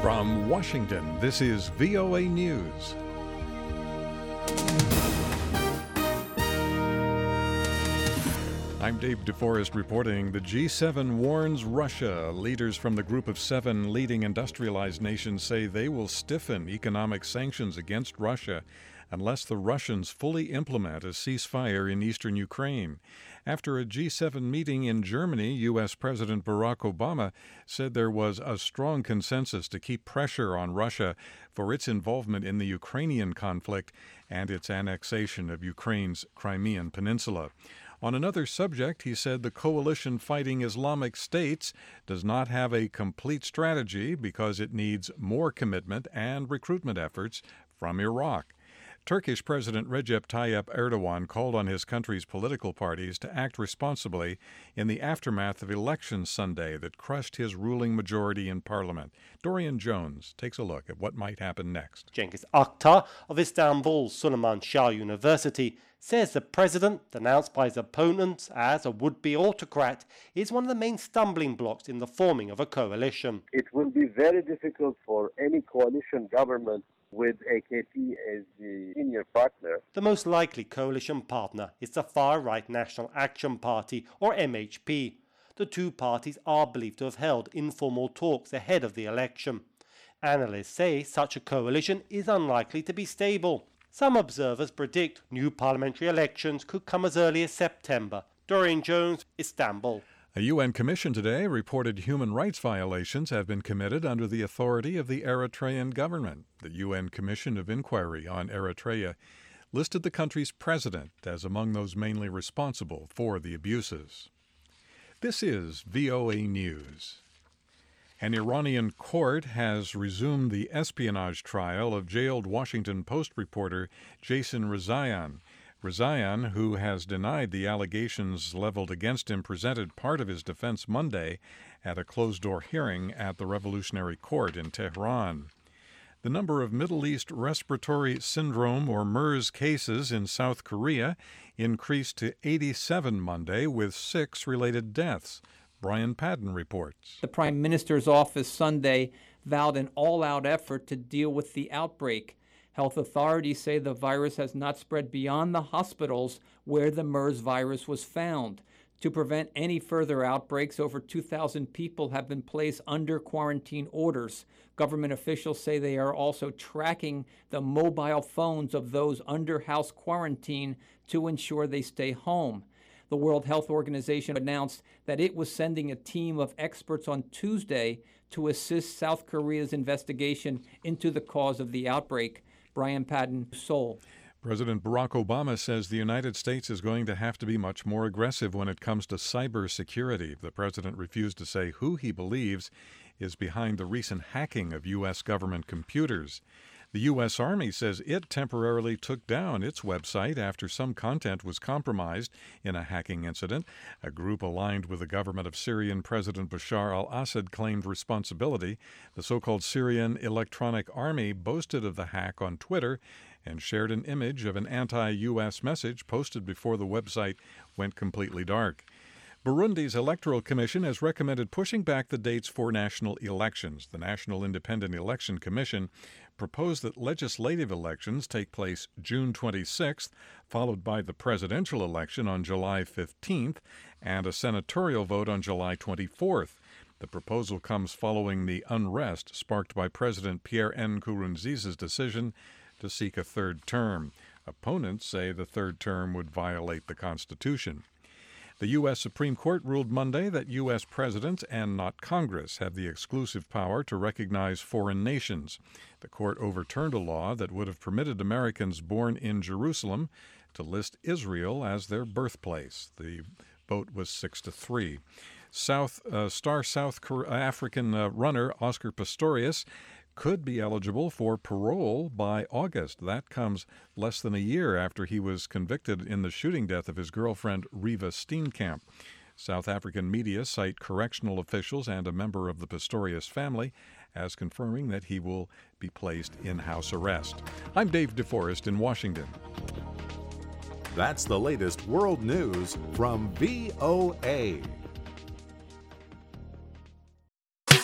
From Washington, this is VOA News. I'm Dave DeForest reporting. The G7 warns Russia. Leaders from the group of 7 leading industrialized nations say they will stiffen economic sanctions against Russia unless the Russians fully implement a ceasefire in eastern Ukraine. After a G7 meeting in Germany, U.S. President Barack Obama said there was a strong consensus to keep pressure on Russia for its involvement in the Ukrainian conflict and its annexation of Ukraine's Crimean Peninsula. On another subject, he said the coalition fighting Islamic States does not have a complete strategy because it needs more commitment and recruitment efforts from Iraq. Turkish President Recep Tayyip Erdogan called on his country's political parties to act responsibly in the aftermath of elections Sunday that crushed his ruling majority in parliament. Dorian Jones takes a look at what might happen next. Cengiz Aktar of Istanbul's Süleyman Shah University says the president, denounced by his opponents as a would-be autocrat, is one of the main stumbling blocks in the forming of a coalition. It will be very difficult for any coalition government with AKP as the senior partner. The most likely coalition partner is the far-right National Action Party, or MHP. The two parties are believed to have held informal talks ahead of the election. Analysts say such a coalition is unlikely to be stable. Some observers predict new parliamentary elections could come as early as September. Dorian Jones, Istanbul. A UN commission today reported human rights violations have been committed under the authority of the Eritrean government. The UN Commission of Inquiry on Eritrea listed the country's president as among those mainly responsible for the abuses. This is VOA News. An Iranian court has resumed the espionage trial of jailed Washington Post reporter Jason Rezaian. Rezaian, who has denied the allegations leveled against him, presented part of his defense Monday at a closed-door hearing at the Revolutionary Court in Tehran. The number of Middle East respiratory syndrome, or MERS, cases in South Korea increased to 87 Monday, with 6 related deaths. Brian Padden reports. The Prime Minister's office Sunday vowed an all-out effort to deal with the outbreak. Health authorities say the virus has not spread beyond the hospitals where the MERS virus was found. To prevent any further outbreaks, over 2,000 people have been placed under quarantine orders. Government officials say they are also tracking the mobile phones of those under house quarantine to ensure they stay home. The World Health Organization announced that it was sending a team of experts on Tuesday to assist South Korea's investigation into the cause of the outbreak. Brian Padden, Seoul. President Barack Obama says the United States is going to have to be much more aggressive when it comes to cybersecurity. The president refused to say who he believes is behind the recent hacking of U.S. government computers. The U.S. Army says it temporarily took down its website after some content was compromised in a hacking incident. A group aligned with the government of Syrian President Bashar al-Assad claimed responsibility. The so-called Syrian Electronic Army boasted of the hack on Twitter and shared an image of an anti-U.S. message posted before the website went completely dark. Burundi's Electoral Commission has recommended pushing back the dates for national elections. The National Independent Election Commission proposed that legislative elections take place June 26th, followed by the presidential election on July 15th and a senatorial vote on July 24th. The proposal comes following the unrest sparked by President Pierre Nkurunziza's decision to seek a third term. Opponents say the third term would violate the Constitution. The U.S. Supreme Court ruled Monday that U.S. presidents and not Congress have the exclusive power to recognize foreign nations. The court overturned a law that would have permitted Americans born in Jerusalem to list Israel as their birthplace. The vote was 6-3. South African runner Oscar Pistorius could be eligible for parole by August. That comes less than a year after he was convicted in the shooting death of his girlfriend, Riva Steenkamp. South African media cite correctional officials and a member of the Pistorius family as confirming that he will be placed in house arrest. I'm Dave DeForest in Washington. That's the latest world news from VOA.